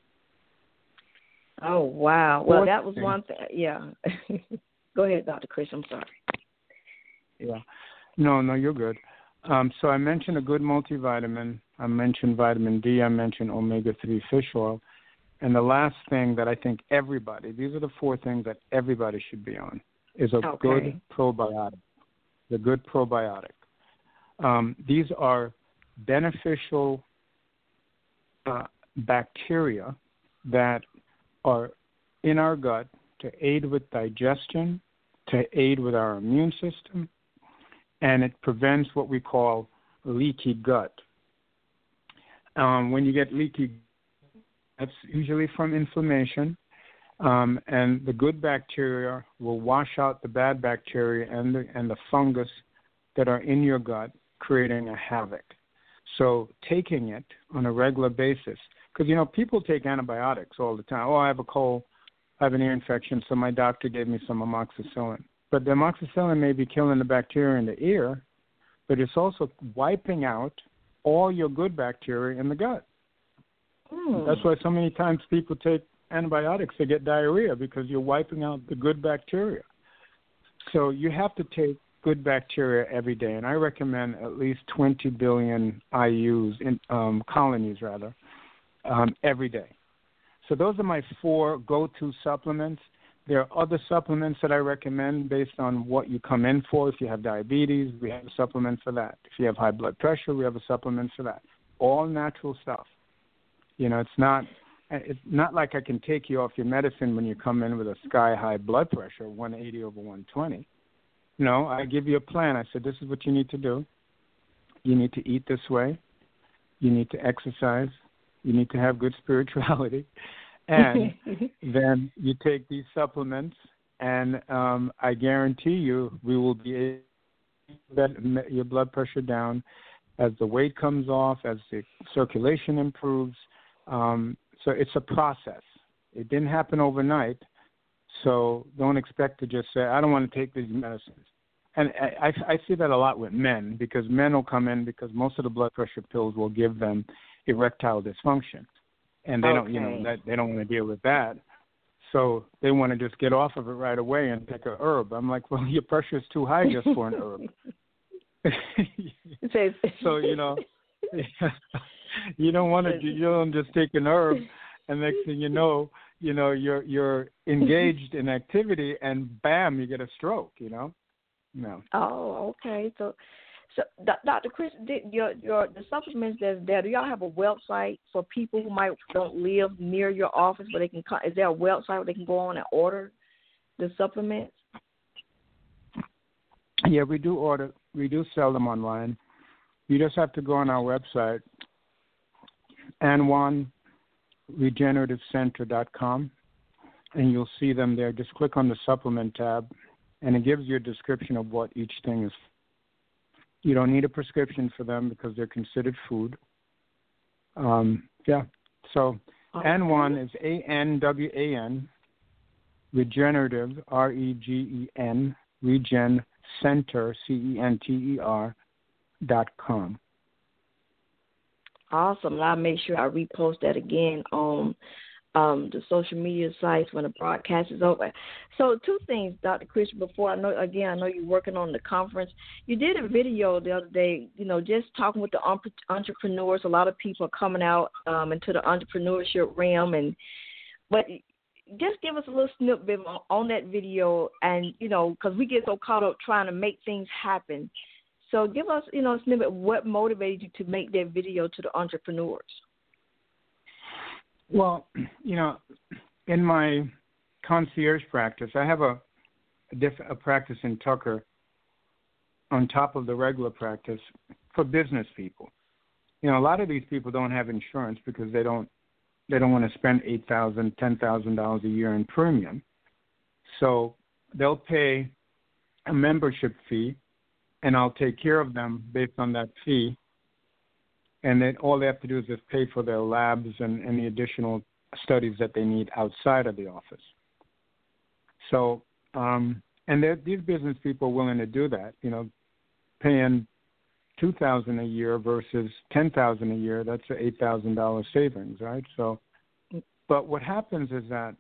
Oh wow! Well,
Fourth
that was
thing,
one thing. Yeah. Go ahead, Doctor Chris. I'm sorry.
Yeah. No, no, you're good. Um, so I mentioned a good multivitamin. I mentioned vitamin D. I mentioned omega three fish oil. And the last thing that I think everybody, these are the four things that everybody should be on, is a
okay.
good probiotic. The good probiotic. Um, these are beneficial uh, bacteria that are in our gut to aid with digestion, to aid with our immune system, and it prevents what we call leaky gut. Um, when you get leaky, that's usually from inflammation, um, and the good bacteria will wash out the bad bacteria and the, and the fungus that are in your gut, creating a havoc. So taking it on a regular basis, because, you know, people take antibiotics all the time. Oh, I have a cold, I have an ear infection, so my doctor gave me some amoxicillin. But the amoxicillin may be killing the bacteria in the ear, but it's also wiping out all your good bacteria in the gut.
Mm.
That's why so many times people take antibiotics to get diarrhea, because you're wiping out the good bacteria. So you have to take good bacteria every day, and I recommend at least twenty billion I U's, in um, colonies rather, um, every day. So those are my four go-to supplements. There are other supplements that I recommend based on what you come in for. If you have diabetes, we have a supplement for that. If you have high blood pressure, we have a supplement for that. All natural stuff. You know, it's not it's not like I can take you off your medicine when you come in with a sky-high blood pressure, one eighty over one twenty. No, I give you a plan. I said, this is what you need to do. You need to eat this way. You need to exercise. You need to have good spirituality. And then you take these supplements, and um, I guarantee you we will be able to get your blood pressure down as the weight comes off, as the circulation improves. Um, so it's a process. It didn't happen overnight, so don't expect to just say, I don't want to take these medicines. And I, I, I see that a lot with men, because men will come in because most of the blood pressure pills will give them erectile dysfunction. And they okay. don't, you know, that they don't want to deal with that. So they want to just get off of it right away and take a herb. I'm like, well, your pressure is too high just for an herb. So, you know, you don't want to, you don't just take an herb, and next thing you know, you know, you're you're engaged in activity, and bam, you get a stroke. You know, no.
Oh, okay. So, so Doctor Chris, did your your the supplements that's there, do y'all have a website for people who might don't live near your office, where they can? Is there a website where they can go on and order the supplements?
Yeah, we do order. We do sell them online. You just have to go on our website, anwan regenerative center dot com, and you'll see them there. Just click on the supplement tab, and it gives you a description of what each thing is. You don't need a prescription for them because they're considered food. Um, yeah. So okay. Anwan is A N W A N, regenerative, R E G E N, regen center, C E N T E R, dot com.
Awesome. I'll make sure I repost that again on um, the social media sites when the broadcast is over. So two things, Doctor Chris, before I know, again, I know you're working on the conference. You did a video the other day, you know, just talking with the entrepreneurs. A lot of people are coming out um, into the entrepreneurship realm. and But just give us a little snippet on, on that video, and, you know, because we get so caught up trying to make things happen. So give us, you know, a snippet of what motivated you to make that video to the entrepreneurs.
Well, you know, in my concierge practice, I have a a, diff- a practice in Tucker on top of the regular practice for business people. You know, a lot of these people don't have insurance because they don't they don't want to spend eight thousand dollars, ten thousand dollars a year in premium. So they'll pay a membership fee, and I'll take care of them based on that fee. And then all they have to do is just pay for their labs and any additional studies that they need outside of the office. So, um, and these business people are willing to do that, you know, paying two thousand dollars a year versus ten thousand dollars a year. That's an eight thousand dollars savings, right? So, but what happens is that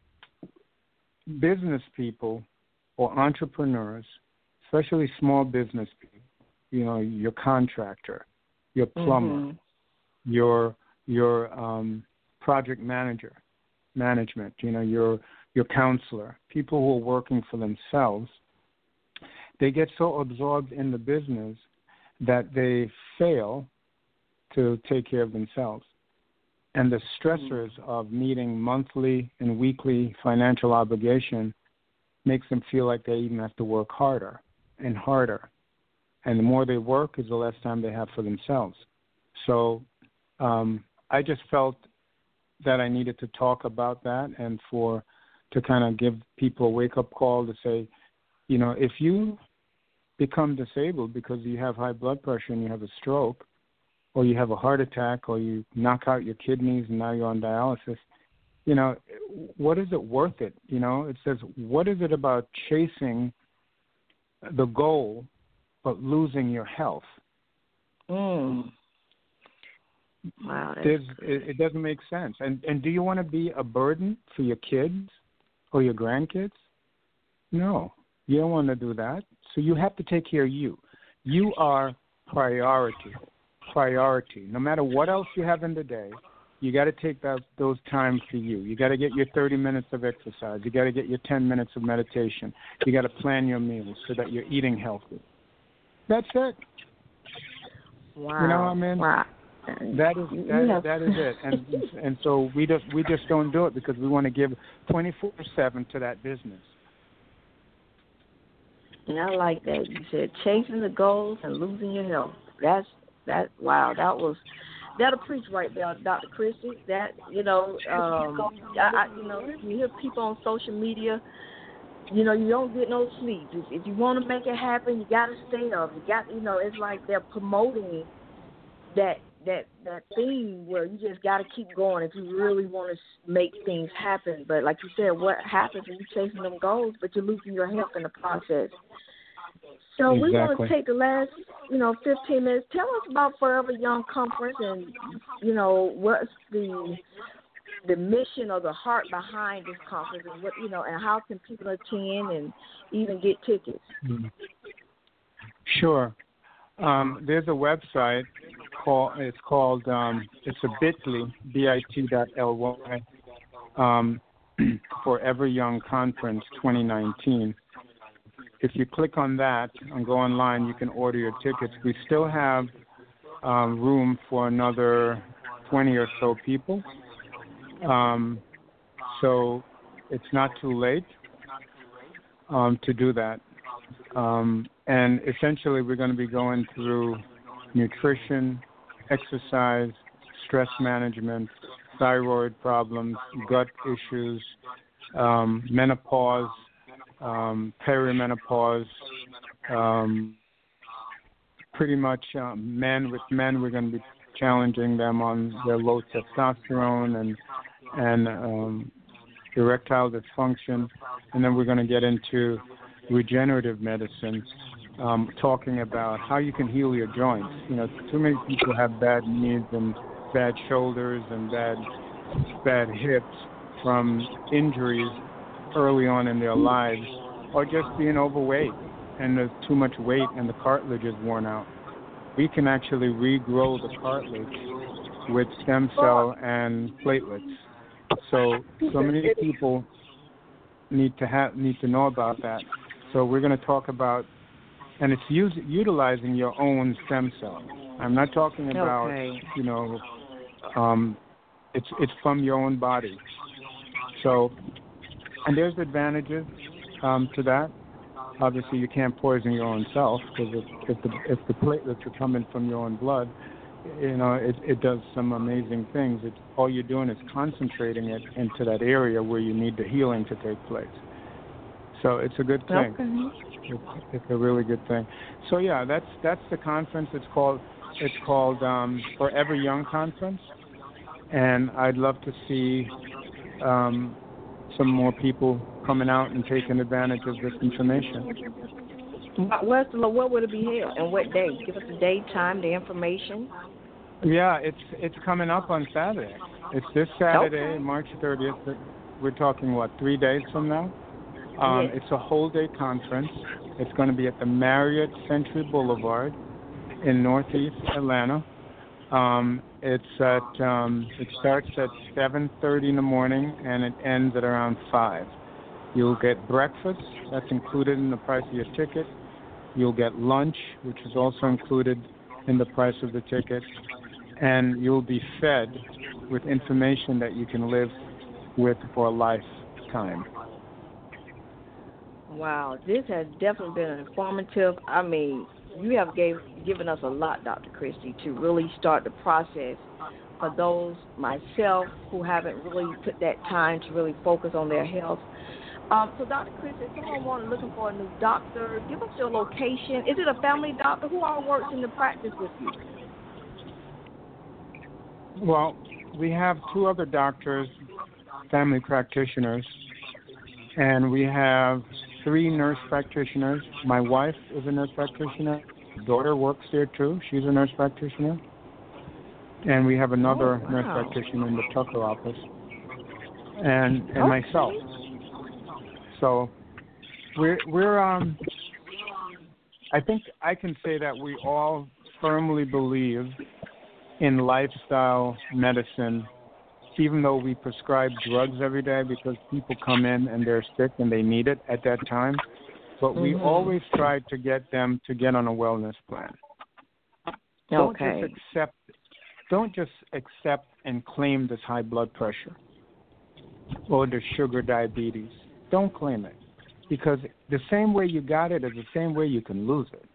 business people or entrepreneurs, especially small business people, you know, your contractor, your plumber, mm-hmm. your your um, project manager, management, you know, your your counselor, people who are working for themselves, they get so absorbed in the business that they fail to take care of themselves. And the stressors mm-hmm. of meeting monthly and weekly financial obligation makes them feel like they even have to work harder and harder. And the more they work is the less time they have for themselves. So um, I just felt that I needed to talk about that, and for to kind of give people a wake-up call to say, you know, if you become disabled because you have high blood pressure and you have a stroke, or you have a heart attack, or you knock out your kidneys and now you're on dialysis, you know, what is it worth it? You know, it says, what is it about chasing the goal but losing your health?
Mm. Wow,
it, it doesn't make sense. And and do you want to be a burden for your kids or your grandkids? No. You don't want to do that. So you have to take care of you. You are priority. Priority. No matter what else you have in the day, you got to take that, those time for you. You got to get your thirty minutes of exercise. You got to get your ten minutes of meditation. You got to plan your meals so that you're eating healthy. That's it.
Wow.
You know what I mean?
Wow.
That is that,
Yeah.
that is it. And and so we just we just don't do it because we want to give twenty-four seven to that business.
And I like that. You said chasing the goals and losing your health. That's that. Wow, that was that'll preach right there, Doctor Christie. That you know, um, I, I, you know, you hear people on social media. You know, you don't get no sleep. If, if you want to make it happen, you got to stay up. You got, you know, it's like they're promoting that that that thing where you just got to keep going if you really want to make things happen. But like you said, what happens when you're chasing them goals, but you're losing your health in the process? So
Exactly.
we want to take the last, you know, fifteen minutes. Tell us about Forever Young Conference and, you know, what's the the mission or the heart behind this conference, and what, you know, and how can people attend and even get tickets?
Mm. Sure. Um, there's a website called it's called um, it's a Bitly bit dot ly um, Forever Young Conference twenty nineteen. If you click on that and go online, you can order your tickets. We still have um, room for another twenty or so people. Um, so it's not too late um, to do that. Um, and essentially we're going to be going through nutrition, exercise, stress management, thyroid problems, gut issues, um, menopause, um, perimenopause, um, pretty much um, men with men. We're going to be challenging them on their low testosterone and and um, erectile dysfunction, and then we're going to get into regenerative medicine, um, talking about how you can heal your joints. You know, too many people have bad knees and bad shoulders and bad bad hips from injuries early on in their lives, or just being overweight and there's too much weight and the cartilage is worn out. We can actually regrow the cartilage with stem cell and platelets. So, so many people need to have need to know about that. So we're going to talk about, and it's use, utilizing your own stem cell. I'm not talking about,
Okay.
you know, um, it's it's from your own body. So, and there's advantages um, to that. Obviously, you can't poison your own self because if, if the if the platelets are coming from your own blood, you know, it, it does some amazing things. It's, all you're doing is concentrating it into that area where you need the healing to take place. So it's a good thing.
Okay.
It's, it's a really good thing. So yeah, that's that's the conference. It's called it's called um, Forever Young Conference, and I'd love to see um, some more people coming out and taking advantage of this information.
Where's the, where would it be held and what day? Give us the day, time, the information.
Yeah, it's it's coming up on Saturday. It's this Saturday,
Okay.
March thirtieth. We're talking, what, three days from now? Um,
Yes.
It's a whole-day conference. It's going to be at the Marriott Century Boulevard in Northeast Atlanta. Um, it's at um, it starts at seven thirty in the morning and it ends at around five. You'll get breakfast. That's included in the price of your ticket. You'll get lunch, which is also included in the price of the ticket. And you'll be fed with information that you can live with for a lifetime.
Wow, this has definitely been informative. I mean, you have gave, given us a lot, Doctor Christie, to really start the process for those, myself, who haven't really put that time to really focus on their health. Um, so, Doctor Christie, if someone wanted looking for a new doctor, give us your location. Is it a family doctor? Who all works in the practice with you?
Well, we have two other doctors, family practitioners, and we have three nurse practitioners. My wife is a nurse practitioner. My daughter works there too. She's a nurse practitioner. And we have another
Oh, wow.
nurse practitioner in the Tucker office. And and
Okay.
myself. So we're we're um. I think I can say that we all firmly believe in lifestyle medicine, even though we prescribe drugs every day because people come in and they're sick and they need it at that time. But we mm-hmm. always try to get them to get on a wellness plan. Don't
okay.
just accept. Don't just accept and claim this high blood pressure or the sugar diabetes. Don't claim it, because the same way you got it is the same way you can lose it.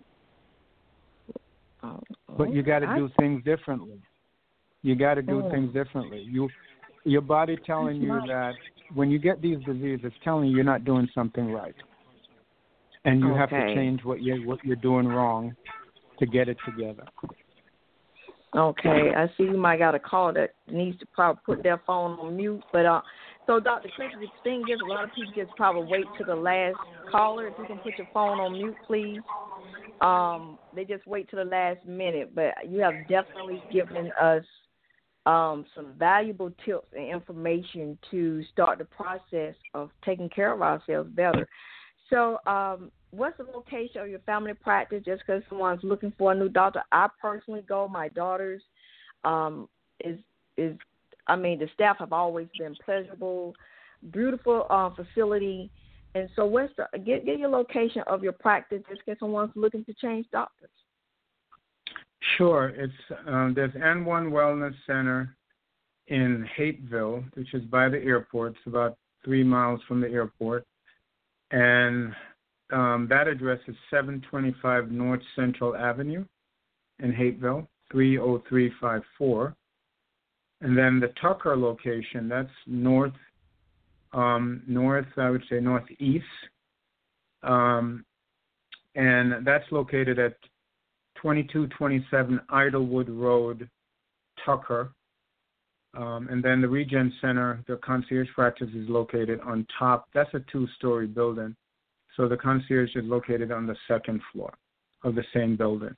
Oh,
but you got to do things differently. You got to do oh. things differently. You, your body telling you that when you get these diseases, it's telling you you're not doing something right, and you
okay.
have to change what you what you're doing wrong to get it together.
Okay, I see you might got a call that needs to probably put their phone on mute. But uh, so Doctor Chris, the thing is, a lot of people just probably wait to the last caller. If you can put your phone on mute, please. Um, they just wait to the last minute. But you have definitely given us um, some valuable tips and information to start the process of taking care of ourselves better. So, um, what's the location of your family practice? Just because someone's looking for a new doctor, I personally go. My daughter's um, is is. I mean, the staff have always been pleasurable, beautiful uh, facility. And so, what's the get get your location of your practice? Just in case someone's looking to change doctors.
Sure, it's um, there's N one Wellness Center in Hateville, which is by the airport. It's about three miles from the airport. And um, that address is seven twenty-five North Central Avenue in Hateville, three oh three five four. And then the Tucker location, that's north, um, north, I would say northeast. Um, and that's located at twenty-two twenty-seven Idlewood Road, Tucker. Um, and then the Regen Center, the concierge practice is located on top. That's a two-story building. So the concierge is located on the second floor of the same building.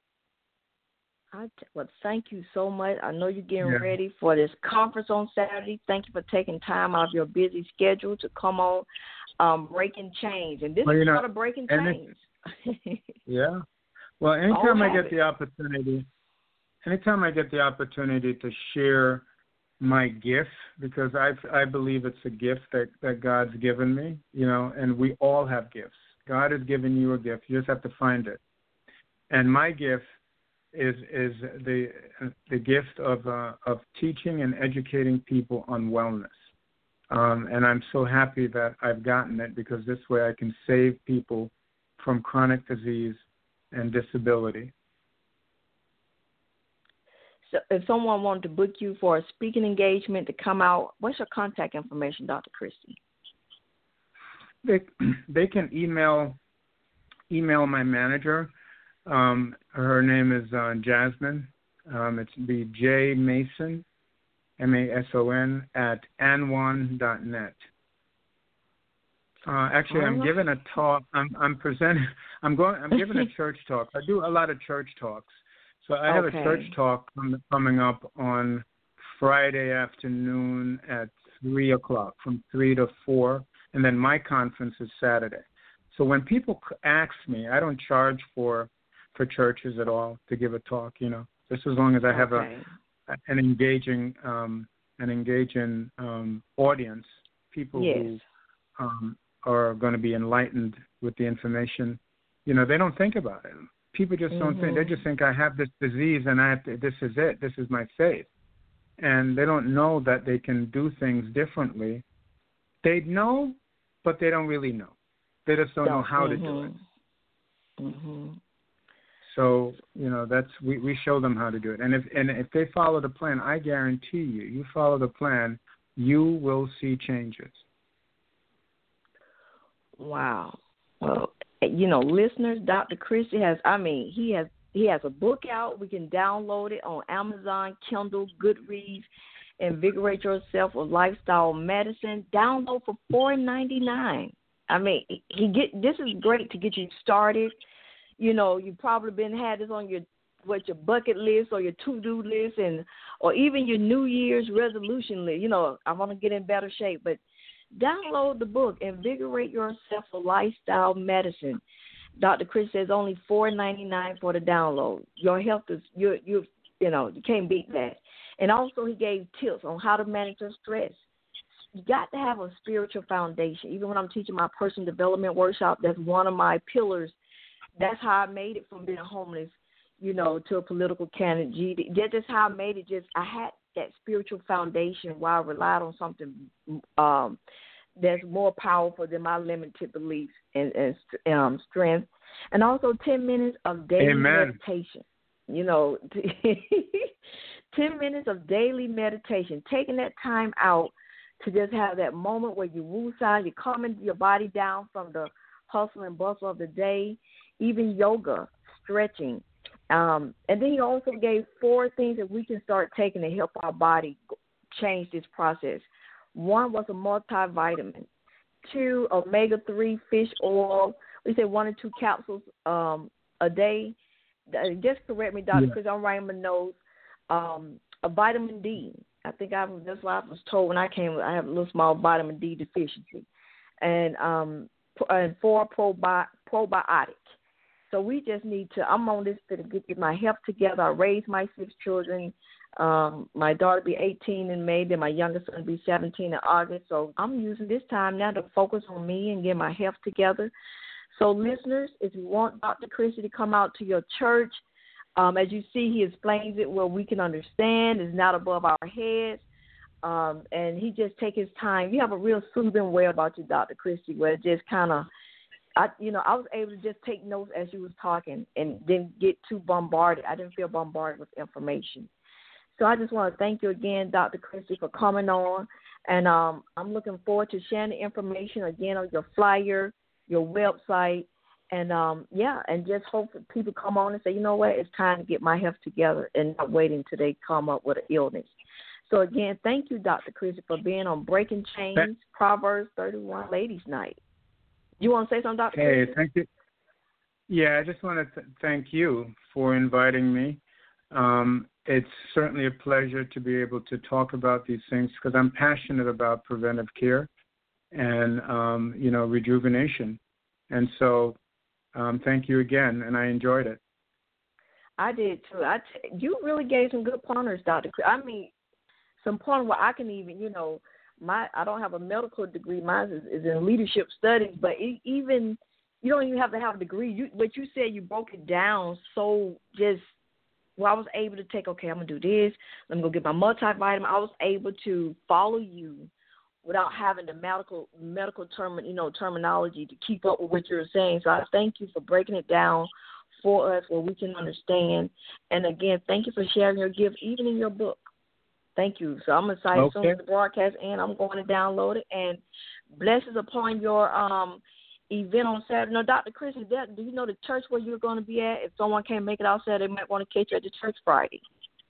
I t- well, thank you so much. I know you're getting
yeah.
ready for this conference on Saturday. Thank you for taking time out of your busy schedule to come on um, Breaking Change. And this
well,
is
know,
part of Breaking Change.
yeah. Well, anytime
oh,
I get the opportunity, anytime I get the opportunity to share my gift, because I I believe it's a gift that, that God's given me, you know, and we all have gifts. God has given you a gift. You just have to find it. And my gift is is the the gift of uh, of teaching and educating people on wellness. Um, and I'm so happy that I've gotten it, because this way I can save people from chronic disease and disability.
So if someone wanted to book you for a speaking engagement to come out, what's your contact information, Doctor Christie?
They they can email email my manager. Um, her name is uh, Jasmine. Um, it's be J Mason, M A S O N at anwan dot net. Uh, actually, I'm giving a talk. I'm I'm presenting. I'm going. I'm giving a church talk. I do a lot of church talks. So I have
okay.
a church talk coming up on Friday afternoon at three o'clock, from three to four, and then my conference is Saturday. So when people ask me, I don't charge for for churches at all to give a talk. You know, just as long as I have
okay.
a an engaging um, an engaging um, audience, people
yes.
who um, are going to be enlightened with the information. You know, they don't think about it. People just don't
mm-hmm.
think. They just think I have this disease and I have to, this is it. This is my faith. And they don't know that they can do things differently. They know, but they don't really know. They just don't, don't. know how
mm-hmm.
to do it.
Mm-hmm.
So, you know, that's we, we show them how to do it. And if and if they follow the plan, I guarantee you, you follow the plan, you will see changes.
Wow. Well, you know, listeners, Doctor Christie has, I mean, he has he has a book out. We can download it on Amazon, Kindle, Goodreads, Invigorate Yourself with Lifestyle Medicine. Download for four ninety-nine. I mean, he get this is great to get you started. You know, you've probably been had this on your what your bucket list or your to-do list, and or even your New Year's resolution list. You know, I want to get in better shape, but download the book, Invigorate Yourself for Lifestyle Medicine. Doctor Chris says only four ninety nine for the download. Your health is you you you know you can't beat that. And also he gave tips on how to manage your stress. You got to have a spiritual foundation. Even when I'm teaching my personal development workshop, that's one of my pillars. That's how I made it from being homeless, you know, to a political candidate. That's just how I made it. Just I had that spiritual foundation while I relied on something um, that's more powerful than my limited beliefs and, and um, strength. And also ten minutes of daily
Amen.
meditation. You know, ten minutes of daily meditation, taking that time out to just have that moment where you woosah, you're calming your body down from the hustle and bustle of the day, even yoga, stretching. Um, and then he also gave four things that we can start taking to help our body change this process. One was a multivitamin. Two, omega three fish oil. We said one or two capsules um, a day. Just correct me, Doctor, because yeah. I'm writing my notes. Um, a vitamin D. I think I was, that's what I was told when I came. I have a little small vitamin D deficiency. And, um, and four probi- probiotics. So we just need to, I'm on this to get, get my health together. I raised my six children. Um, my daughter will be eighteen in May, then my youngest son will be seventeen in August. So I'm using this time now to focus on me and get my health together. So listeners, if you want Doctor Christy to come out to your church, um, as you see, he explains it where we can understand. It's not above our heads. Um, and he just take his time. You have a real soothing way about you, Doctor Christy, where it just kind of, I, you know, I was able to just take notes as you was talking and didn't get too bombarded. I didn't feel bombarded with information. So I just want to thank you again, Doctor Christy, for coming on. And um, I'm looking forward to sharing the information again on your flyer, your website, and, um, yeah, and just hope that people come on and say, you know what, it's time to get my health together and not waiting until they come up with an illness. So, again, thank you, Doctor Christy, for being on Breaking Chains, Proverbs thirty-one Ladies Night. You want to say something, Doctor
Hey,
Christy?
thank you. Yeah, I just want to th- thank you for inviting me. Um, it's certainly a pleasure to be able to talk about these things because I'm passionate about preventive care and, um, you know, rejuvenation. And so um, thank you again, and I enjoyed it.
I did, too. I t- you really gave some good pointers, Doctor Christy. I mean, some point where I can even, you know, my I don't have a medical degree. Mine is, is in leadership studies, but it, even you don't even have to have a degree. You, what you said, you broke it down so just, well, I was able to take, okay, I'm going to do this. Let me go get my multivitamin. I was able to follow you without having the medical medical term, you know, terminology to keep up with what you're saying. So I thank you for breaking it down for us where we can understand. And, again, thank you for sharing your gift, even in your book. Thank you. So I'm excited.
Okay.
As soon as the broadcast ends, I'm going to download it. And blessings upon your um, event on Saturday. No, Doctor Chris, is that, do you know the church where you're going to be at? If someone can't make it out Saturday, they might want to catch you at the church Friday.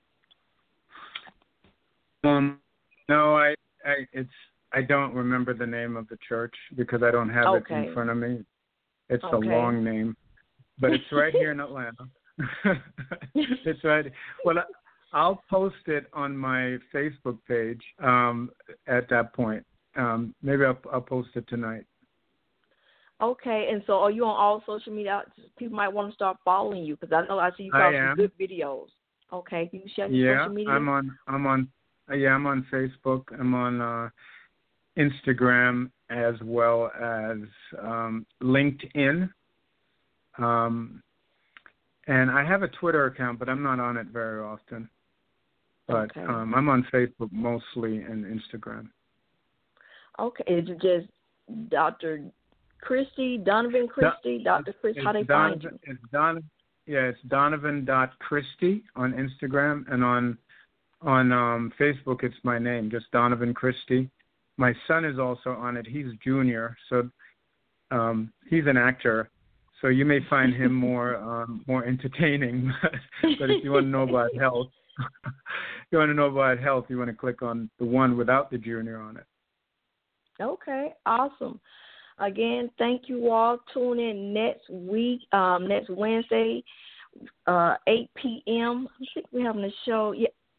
Um, no, I, I, it's, I don't remember the name of the church because I don't have
okay.
it in front of me. It's
okay.
a long name, but it's right here in Atlanta. It's right. Well, I, I'll post it on my Facebook page um, at that point. Um, maybe I'll, I'll post it tonight.
Okay, and so are you on all social media? People might want to start following you because I know I see you got some good videos. Okay, can you share your
yeah,
social media?
I'm on. I'm on. Uh, yeah, I'm on Facebook. I'm on uh, Instagram as well as um, LinkedIn. Um, and I have a Twitter account, but I'm not on it very often. But
okay.
um, I'm on Facebook mostly and Instagram.
Okay. Is it just Doctor Christy, Donovan Christy, Do- Doctor Christy? How they
Donovan,
find you?
It's Don, yeah, it's Donovan dot Christy on Instagram, and on on um, Facebook it's my name, just Donovan Christy. My son is also on it. He's junior, so um, he's an actor. So you may find him more um, more entertaining. But if you want to know about health. If you want to know about health, you want to click on the one without the junior on it. Okay,
awesome. Again, thank you all. Tune in next week, um, next Wednesday, uh, eight p.m. I think we're having a show. Yeah,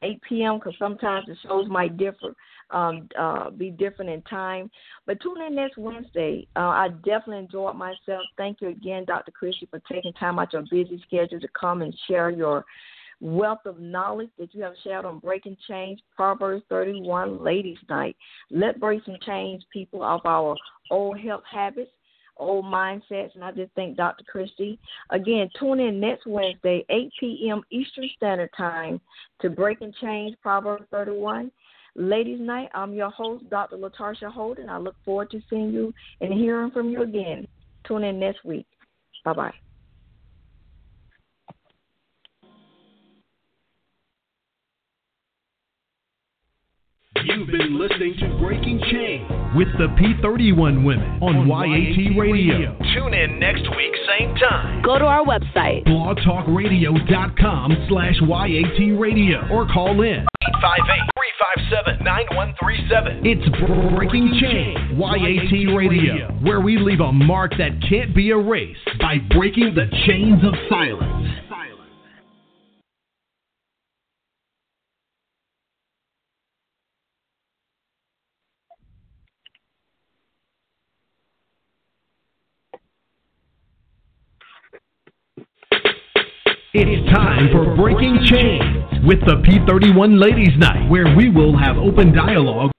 eight p.m. because sometimes the shows might differ, um, uh, be different in time. But tune in next Wednesday. Uh, I definitely enjoyed myself. Thank you again, Doctor Christie, for taking time out your busy schedule to come and share your wealth of knowledge that you have shared on Breaking Change, Proverbs thirty-one, Ladies Night. Let's break some change, people, of our old health habits, old mindsets, and I just thank Doctor Christie. Again, tune in next Wednesday, eight p.m. Eastern Standard Time, to Breaking Change, Proverbs thirty-one, Ladies Night. I'm your host, Doctor LaTarsha Holden. I look forward to seeing you and hearing from you again. Tune in next week. Bye-bye.
You've been listening to Breaking Change with the P thirty-one Women on Y A T Radio. Tune in next week, same time.
Go to our website,
blogtalkradio.com slash YAT Radio, or call in eight five eight, three five seven, nine one three seven. It's Breaking Change, Y A T Radio, where we leave a mark that can't be erased by breaking the chains of silence. It's time for Breaking Chains with the P thirty-one Ladies Night, where we will have open dialogue